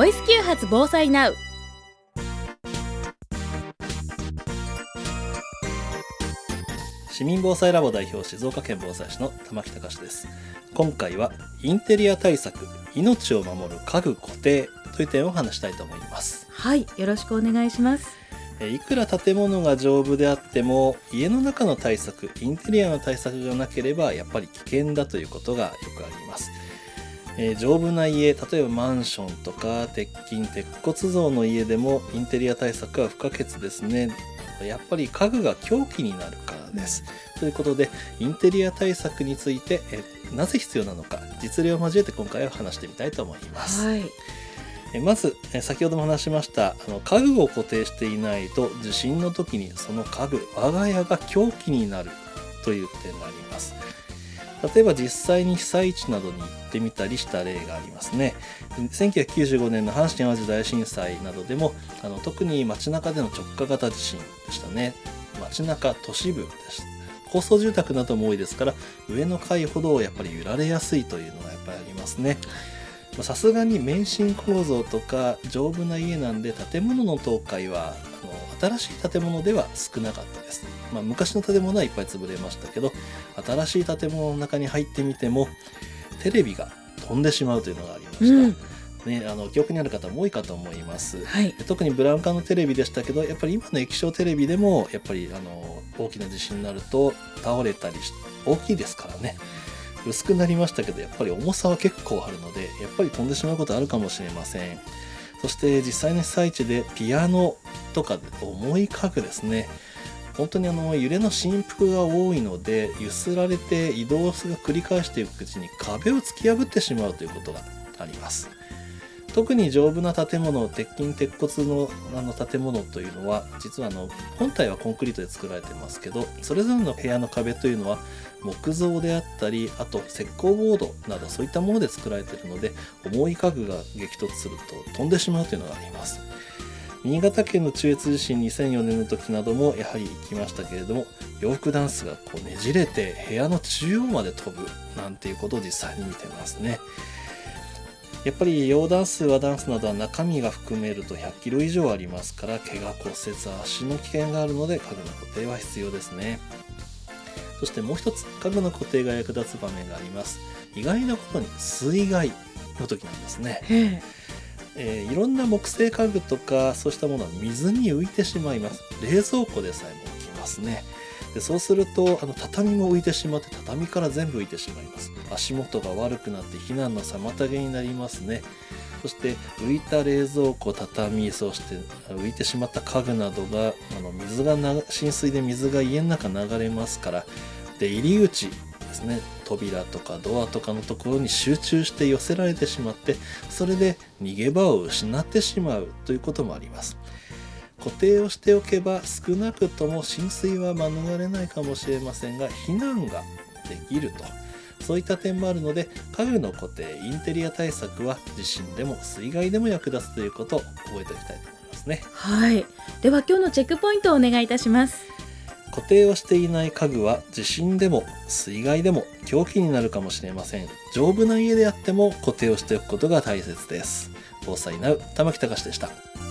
ボイス9発防災ナウ。 市民防災ラボ代表、静岡県防災士の玉木隆です。今回はインテリア対策、命を守る家具固定という点を話したいと思います。 はい、よろしくお願いします。 いくら建物が丈夫であっても、家の中の対策、インテリアの対策がなければやっぱり危険だということがよくあります。丈夫な家、例えばマンションとか鉄筋鉄骨造の家でもインテリア対策は不可欠ですね。やっぱり家具が凶器になるからです。ということで、インテリア対策についてなぜ必要なのか、実例を交えて今回は話してみたいと思います。 はい。 まず先ほども話しました家具を固定していないと地震の時にその家具、我が家が凶器になるという点があります。例えば実際に被災地などに行ってみたりした例がありますね。1995年の阪神・淡路大震災などでも特に街中での直下型地震でしたね。街中都市部です。高層住宅なども多いですから、上の階ほどやっぱり揺られやすいというのがやっぱりありますね。さすがに免震構造とか丈夫な家なんで建物の倒壊は新しい建物では少なかったです。昔の建物はいっぱい潰れましたけど、新しい建物の中に入ってみてもテレビが飛んでしまうというのがありました、記憶にある方も多いかと思います、 はい、 特にブラウン管のテレビでしたけど、やっぱり今の液晶テレビでもやっぱり大きな地震になると倒れたり大きいですからね。薄くなりましたけど、やっぱり重さは結構あるので、やっぱり飛んでしまうことあるかもしれません。そして実際の被災地でピアノとか重い家具ですね、本当に揺れの振幅が多いので、揺すられて移動が繰り返していくうちに壁を突き破ってしまうということがあります。特に丈夫な建物、鉄筋鉄骨の建物というのは、実は本体はコンクリートで作られてますけど、それぞれの部屋の壁というのは木造であったり、あと石膏ボードなどそういったもので作られているので、重い家具が激突すると飛んでしまうというのがあります。新潟県の中越地震2004年の時などもやはり行きましたけれども、洋服ダンスがねじれて部屋の中央まで飛ぶなんていうことを実際に見てますね。やっぱり洋ダンス、和ダンスなどは中身が含めると100キロ以上ありますから、怪我骨折、足の危険があるので家具の固定は必要ですね。そしてもう一つ、家具の固定が役立つ場面があります。意外なことに水害の時なんですね。いろんな木製家具とかそうしたものは水に浮いてしまいます。冷蔵庫でさえも浮きますね。でそうすると畳も浮いてしまって、畳から全部浮いてしまいます。足元が悪くなって避難の妨げになりますね。そして浮いた冷蔵庫、畳、そして浮いてしまった家具などが浸水で水が家の中流れますから、で入り口ですね、扉とかドアとかのところに集中して寄せられてしまって、それで逃げ場を失ってしまうということもあります。固定をしておけば少なくとも浸水は免れないかもしれませんが、避難ができると、そういった点もあるので、家具の固定、インテリア対策は地震でも水害でも役立つということを覚えておきたいと思いますね。 はい。では今日のチェックポイントをお願いいたします。 固定をしていない家具は地震でも水害でも凶器になるかもしれません。丈夫な家であっても固定をしておくことが大切です。防災ナウ、玉木隆でした。